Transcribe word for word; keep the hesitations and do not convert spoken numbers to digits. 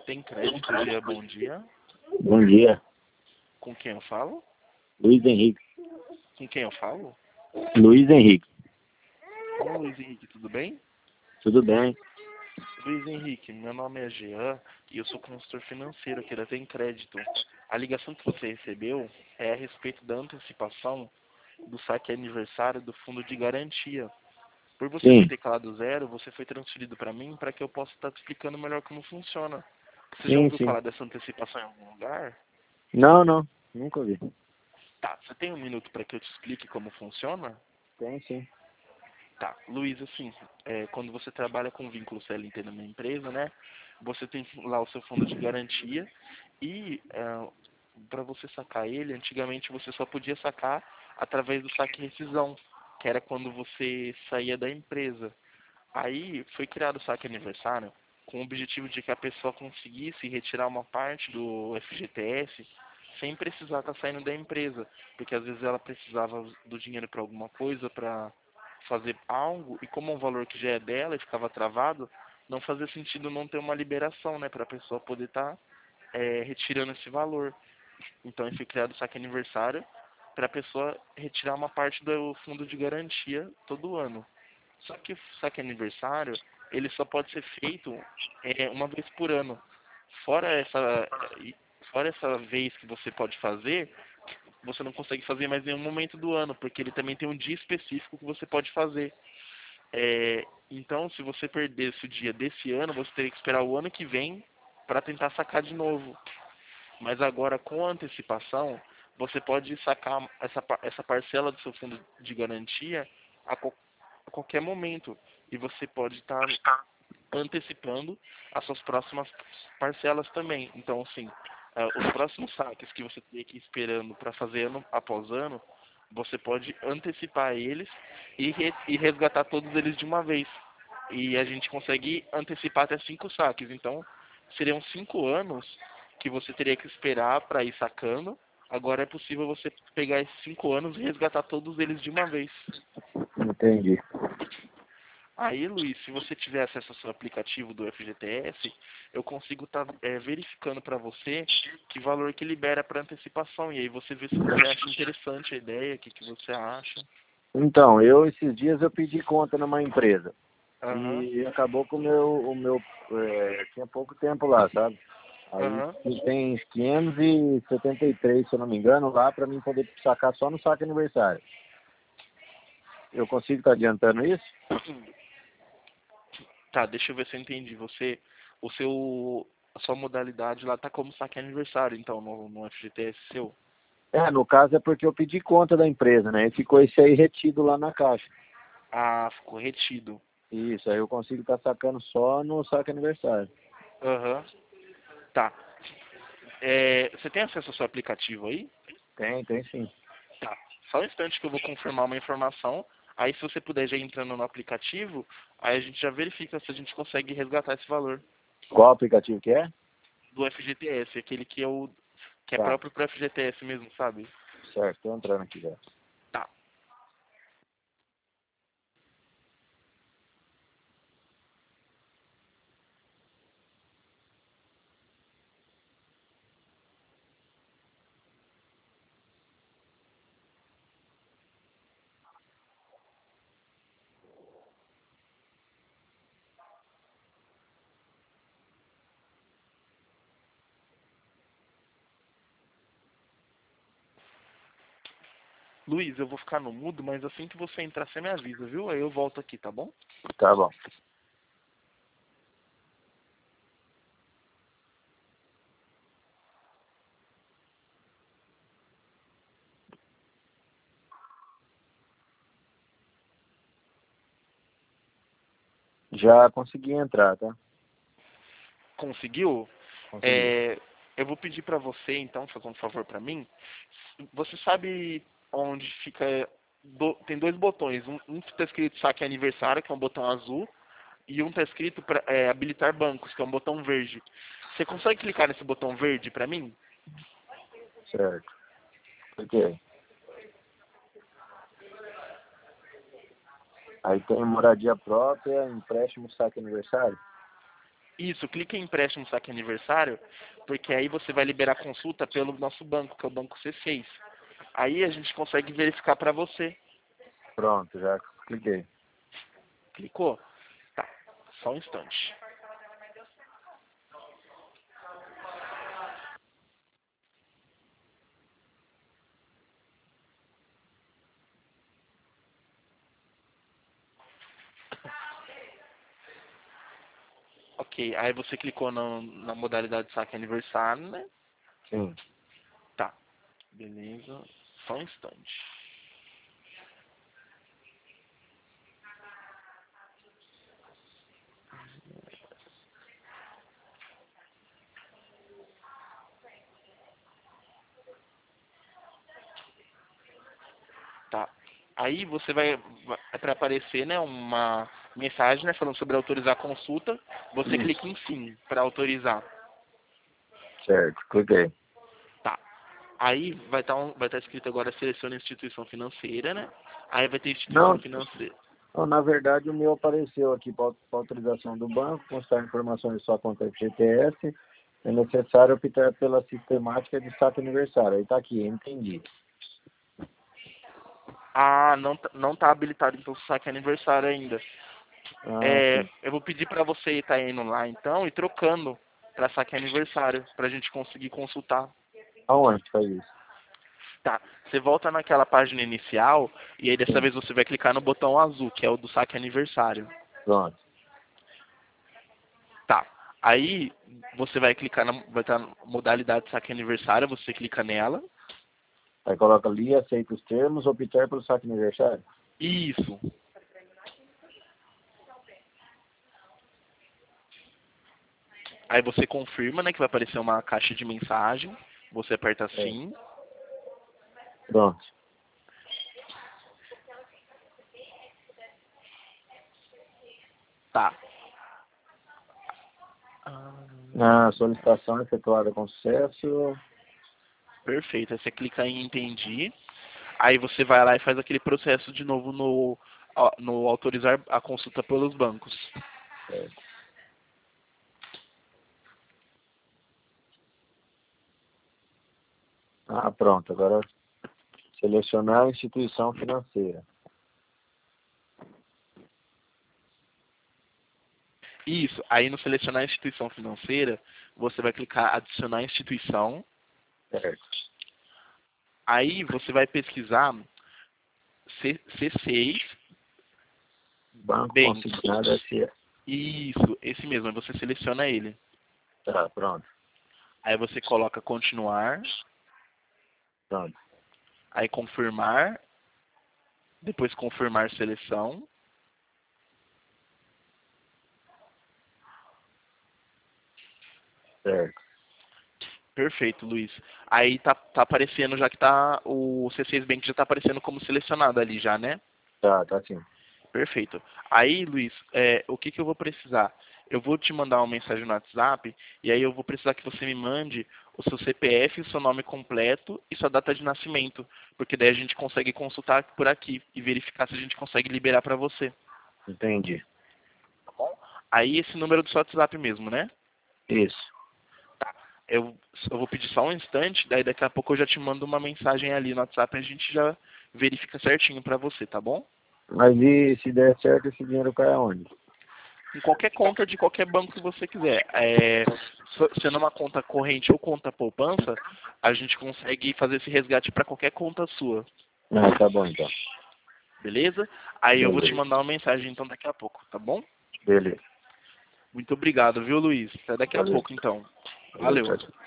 Tem crédito, dia, bom dia. Bom dia, Com quem eu falo? Luiz Henrique. Com quem eu falo? Luiz Henrique, Ô, Luiz Henrique, tudo bem? tudo bem? Luiz Henrique, meu nome é Jean e eu sou consultor financeiro aqui da Tem Crédito. A ligação que você recebeu é a respeito da antecipação do saque aniversário do fundo de garantia. Por você ter Sim, teclado zero, você foi transferido para mim para que eu possa estar te explicando melhor como funciona. Você já sim, ouviu sim. falar dessa antecipação em algum lugar? Não, não, nunca vi. Tá, você tem um minuto para que eu te explique como funciona? Tem sim. Tá, Luiz, assim, é, quando você trabalha com vínculo C L T numa empresa, né, você tem lá o seu fundo de garantia e para você sacar ele, antigamente você só podia sacar através do saque rescisão, que era quando você saía da empresa. Aí foi criado o saque aniversário com o objetivo de que a pessoa conseguisse retirar uma parte do F G T S sem precisar estar saindo da empresa, porque às vezes ela precisava do dinheiro para alguma coisa, para fazer algo, e como é um valor que já é dela e ficava travado, não fazia sentido não ter uma liberação, né, para a pessoa poder estar é, retirando esse valor. Então foi criado o saque aniversário para a pessoa retirar uma parte do fundo de garantia todo ano. Só que o saque aniversário, ele só pode ser feito é, uma vez por ano. Fora essa, fora essa vez que você pode fazer, você não consegue fazer mais em nenhum momento do ano, porque ele também tem um dia específico que você pode fazer. É, então, se você perdesse o dia desse ano, você teria que esperar o ano que vem para tentar sacar de novo. Mas agora, com a antecipação, você pode sacar essa, essa parcela do seu fundo de garantia a, co a qualquer momento. E você pode estar antecipando as suas próximas parcelas também. Então, assim, uh, os próximos saques que você tem que ir esperando para fazer ano após ano, você pode antecipar eles e, re e resgatar todos eles de uma vez. E a gente consegue antecipar até cinco saques. Então, seriam cinco anos que você teria que esperar para ir sacando. Agora é possível você pegar esses cinco anos e resgatar todos eles de uma vez. Entendi. Aí, Luiz, se você tiver acesso ao seu aplicativo do F G T S, eu consigo estar tá, é, verificando para você que valor que libera para antecipação. E aí você vê se você acha interessante a ideia, o que, que você acha. Então, eu esses dias eu pedi conta numa empresa Aham, e acabou com o meu, o meu, é, tinha pouco tempo lá, sabe? Aí aham. tem quinhentos e setenta e três, se eu não me engano, lá para mim poder sacar só no saque aniversário. Eu consigo estar adiantando isso? Tá, deixa eu ver se eu entendi. Você, o seu, a sua modalidade lá tá como saque aniversário, então, no, no F G T S seu. É, no caso é porque eu pedi conta da empresa, né? E ficou esse aí retido lá na caixa. Ah, ficou retido. Isso, aí eu consigo estar sacando só no saque aniversário. Aham, tá. É, você tem acesso ao seu aplicativo aí? Tem, tem sim. Tá. Só um instante que eu vou confirmar uma informação. Aí se você puder já ir entrando no aplicativo, aí a gente já verifica se a gente consegue resgatar esse valor Qual aplicativo que é? do F G T S, aquele que é o que é Tá, próprio para F G T S mesmo, sabe? certo, tô entrando aqui já. Tá. Luiz, eu vou ficar no mudo, mas assim que você entrar, você me avisa, viu? Aí eu volto aqui, tá bom? Tá bom. Já consegui entrar, tá? Conseguiu? Consegui. É, eu vou pedir pra você, então, fazer um favor pra mim. Você sabe onde fica... do- tem dois botões. Um, um que tá escrito saque aniversário, que é um botão azul. E um tá escrito pra, é, habilitar bancos, que é um botão verde. Você consegue clicar nesse botão verde pra mim? Certo. Ok. Aí tem moradia própria, empréstimo, saque aniversário. Isso, clica em empréstimo saque aniversário, porque aí você vai liberar a consulta pelo nosso banco, que é o banco C seis. Aí a gente consegue verificar para você. Pronto, já cliquei. Clicou? Tá, só um instante. Ok, aí você clicou no, na modalidade saque aniversário, né? Sim. Tá, beleza. Só um instante. Tá. Aí você vai, vai para aparecer, né, uma mensagem, né, falando sobre autorizar a consulta. Você Isso. clica em sim para autorizar. Certo, cliquei. Tá. Aí vai estar um, vai estar escrito agora selecione instituição financeira, né? Aí vai ter instituição Não, financeira. não, na verdade o meu apareceu aqui para autorização do banco, constar informações de sua conta F G T S, é necessário optar pela sistemática de saque aniversário. Aí tá aqui, entendi. Ah, não, tá- não tá habilitado então o saque aniversário ainda. Ah, É, sim. eu vou pedir para você estar indo lá então e trocando para saque aniversário, para a gente conseguir consultar. Aonde que faz isso? Tá, você volta naquela página inicial e aí dessa Sim, vez você vai clicar no botão azul, que é o do saque aniversário. pronto. Tá, aí você vai clicar na vai estar na modalidade de saque aniversário, você clica nela. Aí coloca ali, aceita os termos, optar pelo saque aniversário. Isso. Aí você confirma, né, que vai aparecer uma caixa de mensagem. Você aperta É. sim. Pronto. Tá. A solicitação efetuada com sucesso. Perfeito. Aí você clica em entendi. Aí você vai lá e faz aquele processo de novo no, ó, no autorizar a consulta pelos bancos. É. Ah, pronto. Agora selecionar a instituição financeira. Isso. Aí no selecionar instituição financeira, você vai clicar adicionar instituição. Certo. Aí você vai pesquisar C seis Banco Bank. consignado S A. Isso, esse mesmo. Aí você seleciona ele. Tá, pronto. Aí você coloca continuar. Pronto. Aí confirmar. Depois confirmar seleção. Certo. Perfeito, Luiz. Aí tá, tá aparecendo já que tá. O C seis Bank já tá aparecendo como selecionado ali já, né? Tá, tá sim. Perfeito. Aí, Luiz, é, o que, que eu vou precisar? Eu vou te mandar uma mensagem no WhatsApp e aí eu vou precisar que você me mande o seu C P F, o seu nome completo e sua data de nascimento, porque daí a gente consegue consultar por aqui e verificar se a gente consegue liberar para você. Entendi. Tá bom? Aí esse número do seu WhatsApp mesmo, né? Isso. Tá. Eu, eu vou pedir só um instante, daí daqui a pouco eu já te mando uma mensagem ali no WhatsApp e a gente já verifica certinho para você, tá bom? Mas e se der certo, esse dinheiro cai aonde? Em qualquer conta de qualquer banco que você quiser. É, se- sendo uma conta corrente ou conta poupança, a gente consegue fazer esse resgate para qualquer conta sua. Ah, tá bom então. Beleza? Aí eu vou te Beleza. mandar uma mensagem então daqui a pouco, tá bom? Beleza. Muito obrigado, viu, Luiz? Até daqui a Valeu. pouco então. Valeu, Valeu. tchau, tchau.